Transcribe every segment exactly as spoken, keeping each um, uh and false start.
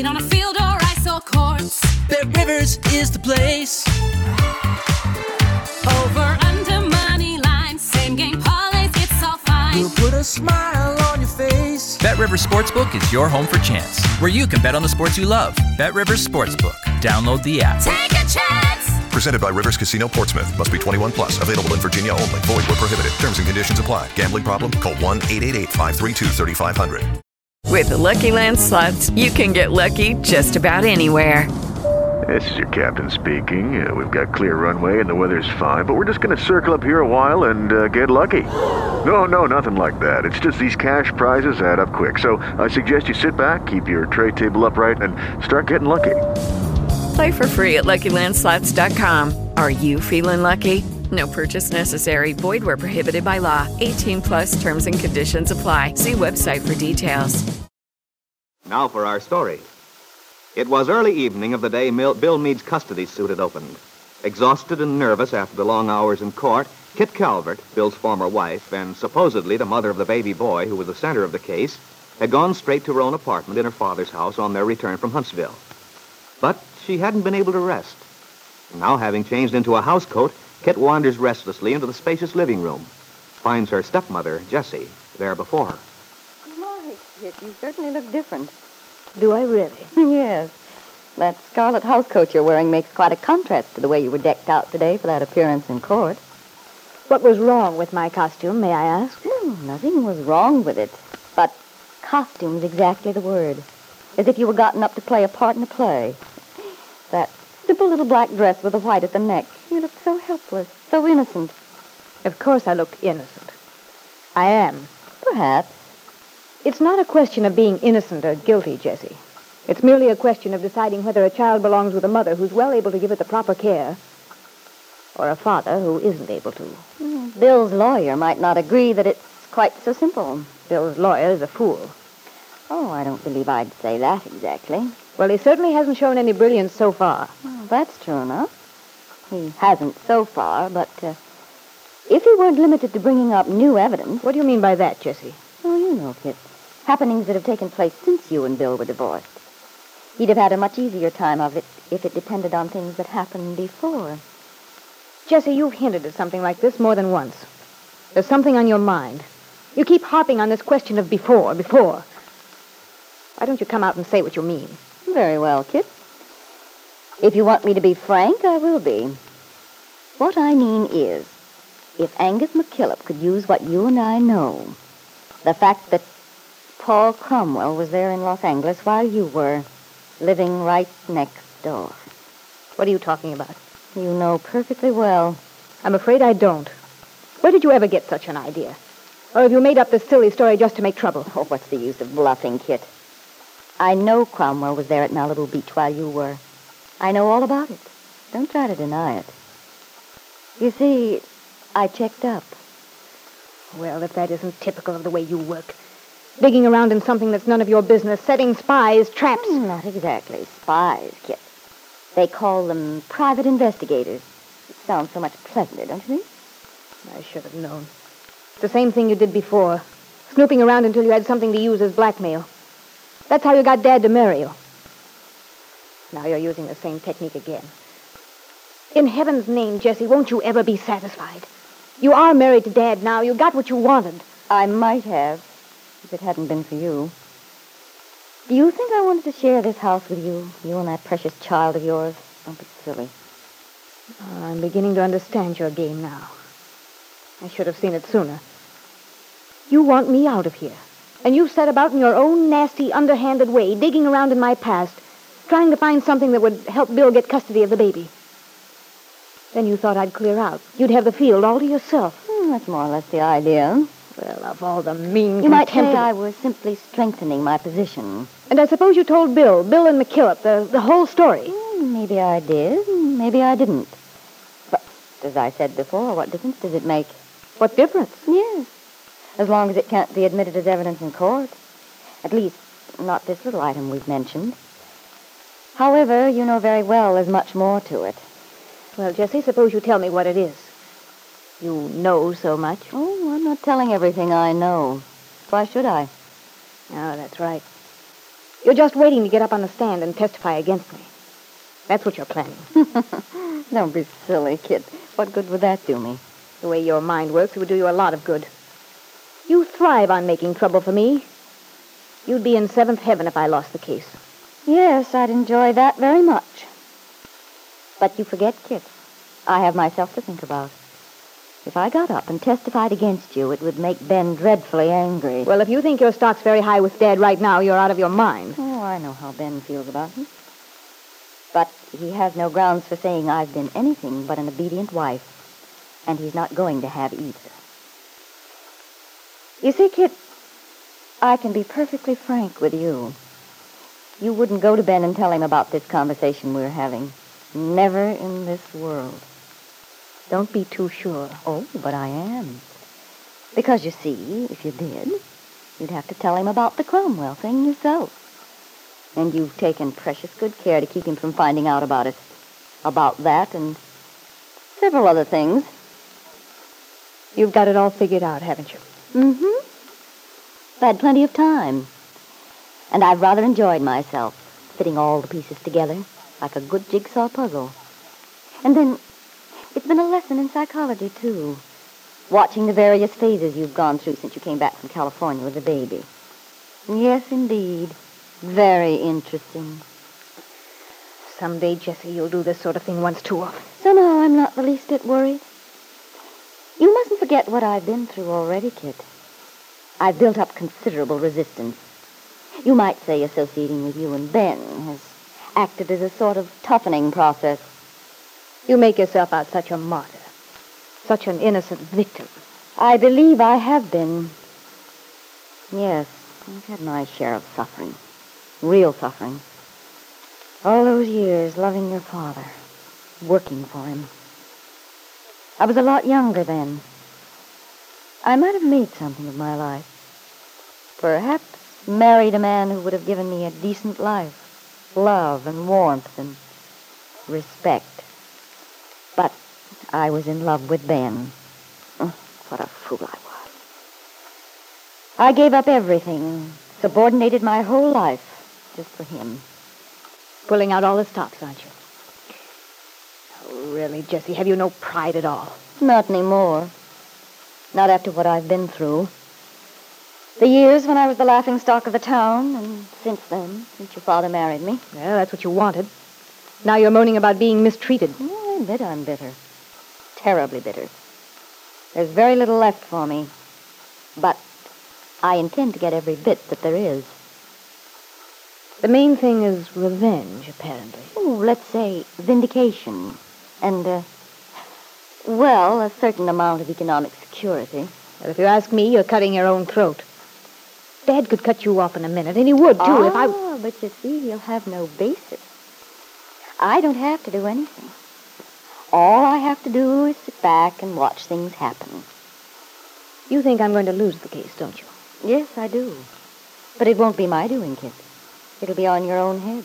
played on a field or ice or courts. Bet Rivers is the place. Over, under, money line, same game parlays, it's all fine. We'll put a smile on your face. BetRivers Sportsbook is your home for chance, where you can bet on the sports you love. BetRivers Sportsbook. Download the app. Take a chance. Presented by Rivers Casino Portsmouth. Must be twenty-one plus. Available in Virginia only. Void where prohibited. Terms and conditions apply. Gambling problem? Call one eight eight eight, five three two, three five zero zero. With the Lucky Land Slots, you can get lucky just about anywhere. This is your captain speaking. Uh, we've got clear runway and the weather's fine, but we're just going to circle up here a while and uh, get lucky. No, no, nothing like that. It's just these cash prizes add up quick. So I suggest you sit back, keep your tray table upright, and start getting lucky. Play for free at Lucky Land Slots dot com. Are you feeling lucky? No purchase necessary. Void where prohibited by law. eighteen plus terms and conditions apply. See website for details. Now for our story. It was early evening of the day Mil- Bill Meade's custody suit had opened. Exhausted and nervous after the long hours in court, Kit Calvert, Bill's former wife, and supposedly the mother of the baby boy who was the center of the case, had gone straight to her own apartment in her father's house on their return from Huntsville. But she hadn't been able to rest. Now, having changed into a housecoat, Kit wanders restlessly into the spacious living room, finds her stepmother, Jessie, there before her. My, Kit, you certainly look different. Do I really? Yes. That scarlet housecoat you're wearing makes quite a contrast to the way you were decked out today for that appearance in court. What was wrong with my costume, may I ask? Oh, nothing was wrong with it. But costume's exactly the word. As if you were gotten up to play a part in a play. That simple little black dress with the white at the neck. You look so helpless, so innocent. Of course I look innocent. I am. Perhaps. It's not a question of being innocent or guilty, Jessie. It's merely a question of deciding whether a child belongs with a mother who's well able to give it the proper care, or a father who isn't able to. Mm, Bill's lawyer might not agree that it's quite so simple. Bill's lawyer is a fool. Oh, I don't believe I'd say that exactly. Well, he certainly hasn't shown any brilliance so far. Well, that's true enough. He hasn't so far, but uh, if he weren't limited to bringing up new evidence... What do you mean by that, Jessie? Oh, you know, Kit. Happenings that have taken place since you and Bill were divorced. He'd have had a much easier time of it if it depended on things that happened before. Jessie, you've hinted at something like this more than once. There's something on your mind. You keep harping on this question of before, before. Why don't you come out and say what you mean? Very well, Kit. If you want me to be frank, I will be. What I mean is, if Angus McKillop could use what you and I know, the fact that Paul Cromwell was there in Los Angeles while you were, living right next door. What are you talking about? You know perfectly well. I'm afraid I don't. Where did you ever get such an idea? Or have you made up this silly story just to make trouble? Oh, what's the use of bluffing, Kit? I know Cromwell was there at Malibu Beach while you were. I know all about it. Don't try to deny it. You see, I checked up. Well, if that isn't typical of the way you work. Digging around in something that's none of your business, setting spies, traps. Mm, not exactly spies, Kit. They call them private investigators. It sounds so much pleasanter, don't you think? I should have known. It's the same thing you did before. Snooping around until you had something to use as blackmail. That's how you got Dad to marry you. Now you're using the same technique again. In heaven's name, Jessie, won't you ever be satisfied? You are married to Dad now. You got what you wanted. I might have, if it hadn't been for you. Do you think I wanted to share this house with you? You and that precious child of yours? Don't be silly. Oh, I'm beginning to understand your game now. I should have seen it sooner. You want me out of here. And you set about in your own nasty, underhanded way, digging around in my past, trying to find something that would help Bill get custody of the baby. Then you thought I'd clear out. You'd have the field all to yourself. Hmm, that's more or less the idea. Well, of all the mean, You might say contemptible... I was simply strengthening my position. And I suppose you told Bill, Bill and McKillop, the, the whole story. Hmm, maybe I did, maybe I didn't. But, as I said before, what difference does it make? What difference? Yes. As long as it can't be admitted as evidence in court. At least, not this little item we've mentioned. However, you know very well there's much more to it. Well, Jessie, suppose you tell me what it is. You know so much. Oh, I'm not telling everything I know. Why should I? Oh, that's right. You're just waiting to get up on the stand and testify against me. That's what you're planning. Don't be silly, Kit. What good would that do me? The way your mind works, it would do you a lot of good. You thrive on making trouble for me. You'd be in seventh heaven if I lost the case. Yes, I'd enjoy that very much. But you forget, Kit. I have myself to think about. If I got up and testified against you, it would make Ben dreadfully angry. Well, if you think your stock's very high with Dad right now, you're out of your mind. Oh, I know how Ben feels about me. But he has no grounds for saying I've been anything but an obedient wife. And he's not going to have either. You see, Kit, I can be perfectly frank with you. You wouldn't go to Ben and tell him about this conversation we're having. Never in this world. Don't be too sure. Oh, but I am. Because, you see, if you did, you'd have to tell him about the Cromwell thing yourself. And you've taken precious good care to keep him from finding out about it. About that and several other things. You've got it all figured out, haven't you? Mm-hmm. I've had plenty of time. And I've rather enjoyed myself, fitting all the pieces together like a good jigsaw puzzle. And then, it's been a lesson in psychology, too. Watching the various phases you've gone through since you came back from California with the baby. Yes, indeed. Very interesting. Someday, Jessie, you'll do this sort of thing once too often. Somehow I'm not the least bit worried. You mustn't forget what I've been through already, Kit. I've built up considerable resistance. You might say associating with you and Ben has acted as a sort of toughening process. You make yourself out such a martyr. Such an innocent victim. I believe I have been. Yes, I've had my share of suffering. Real suffering. All those years loving your father. Working for him. I was a lot younger then. I might have made something of my life. Perhaps married a man who would have given me a decent life. Love and warmth and respect. But I was in love with Ben. Oh, what a fool I was. I gave up everything, subordinated my whole life just for him. Pulling out all the stops, aren't you? Oh, really, Jessie, have you no pride at all? Not anymore. Not after what I've been through. The years when I was the laughingstock of the town, and since then, since your father married me. Well, that's what you wanted. Now you're moaning about being mistreated. Oh, I admit I'm bitter. Terribly bitter. There's very little left for me. But I intend to get every bit that there is. The main thing is revenge, apparently. Oh, let's say vindication. And, uh, well, a certain amount of economic security. Well, if you ask me, you're cutting your own throat. Dad could cut you off in a minute, and he would, too, ah, if I... Ah, but you see, he'll have no basis. I don't have to do anything. All I have to do is sit back and watch things happen. You think I'm going to lose the case, don't you? Yes, I do. But it won't be my doing, Kit. It'll be on your own head.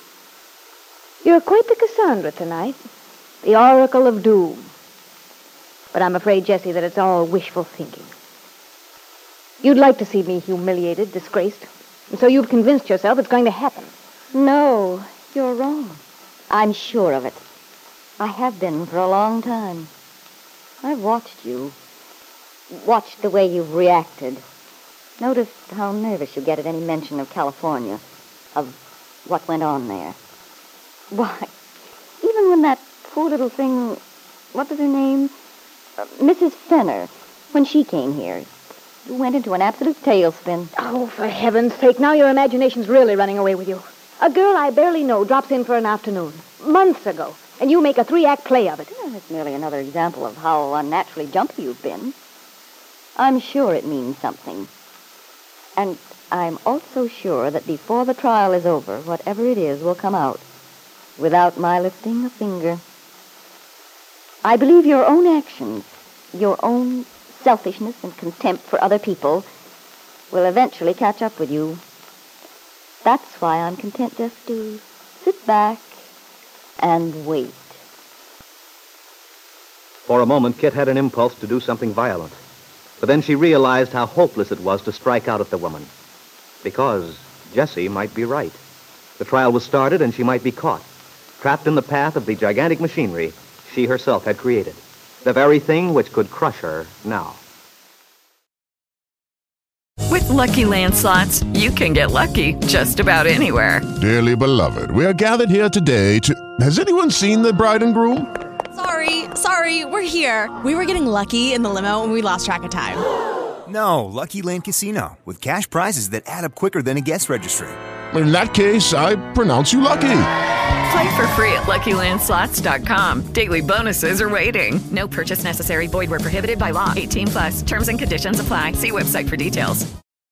You're quite the Cassandra tonight. The Oracle of Doom. But I'm afraid, Jessie, that it's all wishful thinking. You'd like to see me humiliated, disgraced. And so you've convinced yourself it's going to happen. No, you're wrong. I'm sure of it. I have been for a long time. I've watched you. Watched the way you've reacted. Noticed how nervous you get at any mention of California. Of what went on there. Why, even when that poor little thing, what was her name? Uh, Missus Fenner, when she came here, you went into an absolute tailspin. Oh, for heaven's sake, now your imagination's really running away with you. A girl I barely know drops in for an afternoon, months ago, and you make a three-act play of it. Well, it's merely another example of how unnaturally jumpy you've been. I'm sure it means something. And I'm also sure that before the trial is over, whatever it is will come out, without my lifting a finger. I believe your own actions, your own selfishness and contempt for other people, will eventually catch up with you. That's why I'm content just to sit back and wait. For a moment, Kit had an impulse to do something violent. But then she realized how hopeless it was to strike out at the woman. Because Jessie might be right. The trial was started and she might be caught, trapped in the path of the gigantic machinery she herself had created, the very thing which could crush her now. With Lucky Land Slots, you can get lucky just about anywhere. Dearly beloved, we are gathered here today to... Has anyone seen the bride and groom? Sorry, sorry, we're here. We were getting lucky in the limo and we lost track of time. No, Lucky Land Casino, with cash prizes that add up quicker than a guest registry. In that case, I pronounce you lucky. Play for free at Lucky Land Slots dot com. Daily bonuses are waiting. No purchase necessary. Void where prohibited by law. eighteen plus. Terms and conditions apply. See website for details.